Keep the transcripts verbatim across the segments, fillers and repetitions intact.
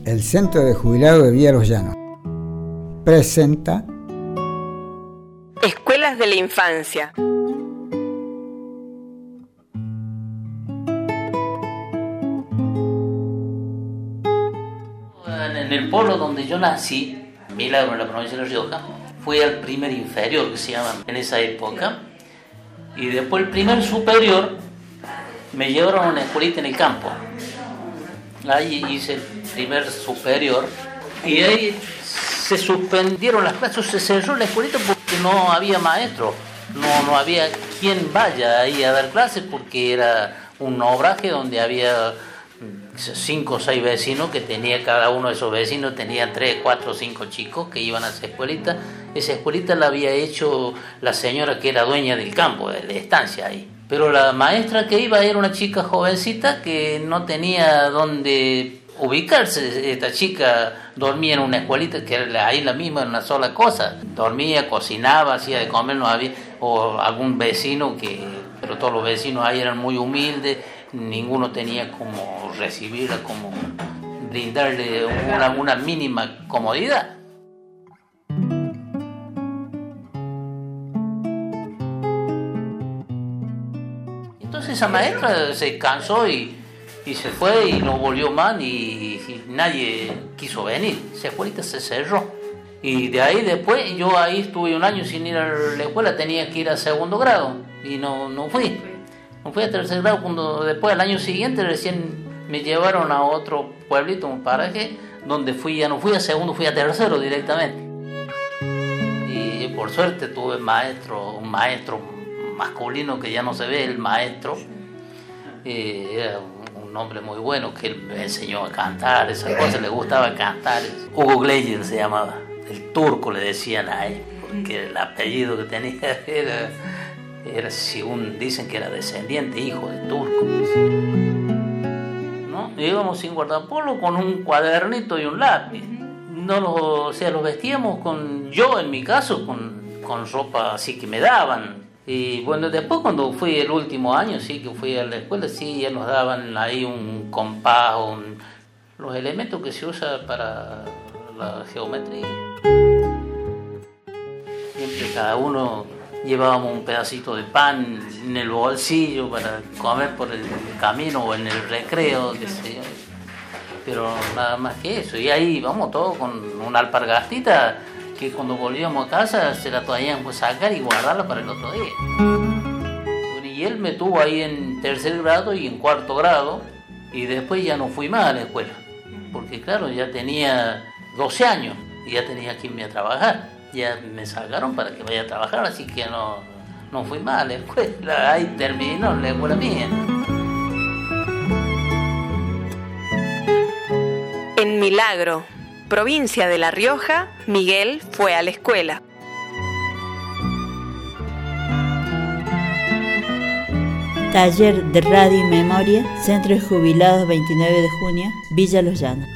El Centro de Jubilados de Villa Los Llanos presenta Escuelas de la Infancia. En el pueblo donde yo nací, Milagro, en la provincia de La Rioja, fui al primer inferior, que se llama en esa época, y después el primer superior me llevaron a una escuelita en el campo. Ahí hice el primer superior y ahí se suspendieron las clases, se cerró la escuelita porque no había maestro, no, no había quien vaya ahí a dar clases porque era un obraje donde había cinco o seis vecinos que tenía, cada uno de esos vecinos tenía tres, cuatro o cinco chicos que iban a esa escuelita. Esa escuelita la había hecho la señora que era dueña del campo, de la estancia ahí. Pero la maestra que iba era una chica jovencita que no tenía dónde ubicarse. Esta chica dormía en una escuelita que era ahí la misma, en una sola cosa. Dormía, cocinaba, hacía de comer, no había, o algún vecino que, pero todos los vecinos ahí eran muy humildes, ninguno tenía como recibirla, como brindarle una, una mínima comodidad. Entonces esa maestra se cansó y, y se fue y no volvió más y, y nadie quiso venir. Esa escuelita se cerró. Y de ahí después, yo ahí estuve un año sin ir a la escuela, tenía que ir a segundo grado y no, no fui. No fui a tercer grado, cuando después al año siguiente recién me llevaron a otro pueblito, un paraje, donde fui, ya no fui a segundo, fui a tercero directamente. Y por suerte tuve maestro, un maestro masculino que ya no se ve, el maestro, eh, era un, un hombre muy bueno que él me enseñó a cantar, esas cosas, le gustaba cantar. Hugo Gleyer se llamaba, el turco le decían a él, porque el apellido que tenía era, era según dicen que era descendiente, hijo de turco. ¿No? Íbamos sin guardapolvo con un cuadernito y un lápiz. No lo, o sea, los vestíamos con, yo en mi caso, con, con ropa así que me daban. Y bueno, después cuando fui el último año, sí, que fui a la escuela, sí, ya nos daban ahí un compás, un, los elementos que se usan para la geometría. Siempre cada uno llevábamos un pedacito de pan en el bolsillo para comer por el camino o en el recreo, qué sé yo. Pero nada más que eso. Y ahí vamos todos con una alpargastita que cuando volvíamos a casa se la teníamos que sacar y guardarla para el otro día. Y él me tuvo ahí en tercer grado y en cuarto grado, y después ya no fui más a la escuela, porque claro, ya tenía doce años y ya tenía que irme a trabajar. Ya me sacaron para que vaya a trabajar, así que no, no fui más a la escuela. Ahí terminó la escuela mía. En Milagro, provincia de La Rioja, Miguel fue a la escuela. Taller de Radio y Memoria, Centro de Jubilados veintinueve de junio, Villa Los Llanos.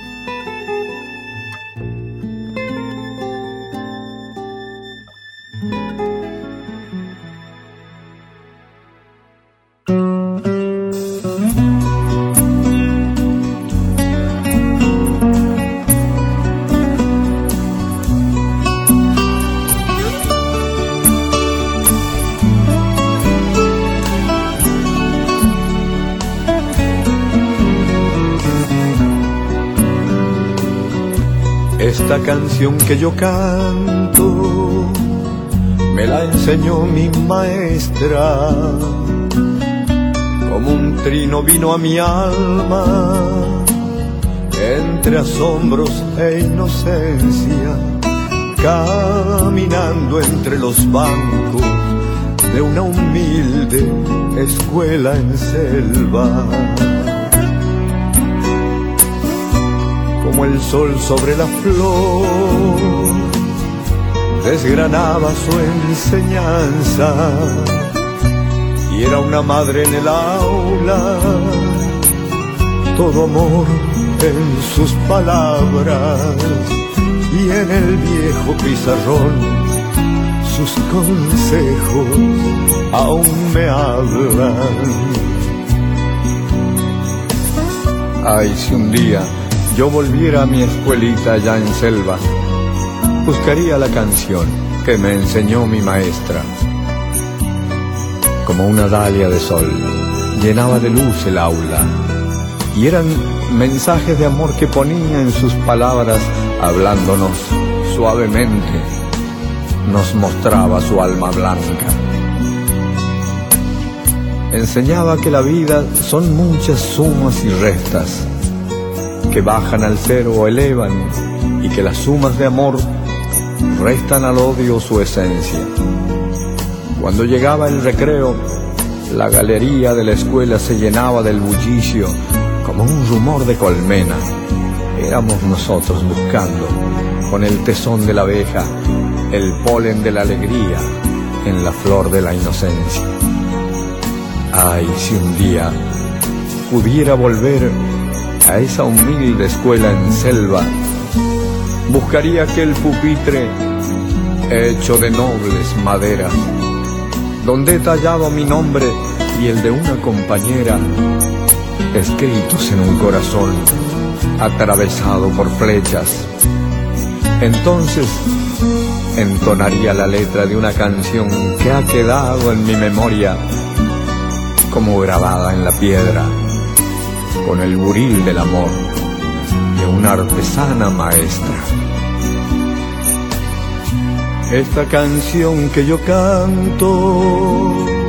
Esta canción que yo canto me la enseñó mi maestra, como un trino vino a mi alma, entre asombros e inocencia, caminando entre los bancos de una humilde escuela en selva. Como el sol sobre la flor, desgranaba su enseñanza, y era una madre en el aula, todo amor en sus palabras, y en el viejo pizarrón sus consejos aún me hablan. Ay, si un día yo volviera a mi escuelita allá en Selva, buscaría la canción que me enseñó mi maestra. Como una dalia de sol, llenaba de luz el aula, y eran mensajes de amor que ponía en sus palabras, hablándonos suavemente, nos mostraba su alma blanca. Enseñaba que la vida son muchas sumas y restas, que bajan al cero o elevan, y que las sumas de amor restan al odio su esencia. Cuando llegaba el recreo, la galería de la escuela se llenaba del bullicio como un rumor de colmena. Éramos nosotros buscando, con el tesón de la abeja, el polen de la alegría en la flor de la inocencia. Ay, si un día pudiera volver a esa humilde escuela en Selva, buscaría aquel pupitre hecho de nobles maderas, donde he tallado mi nombre y el de una compañera, escritos en un corazón atravesado por flechas. Entonces entonaría la letra de una canción que ha quedado en mi memoria como grabada en la piedra, con el buril del amor de una artesana maestra. Esta canción que yo canto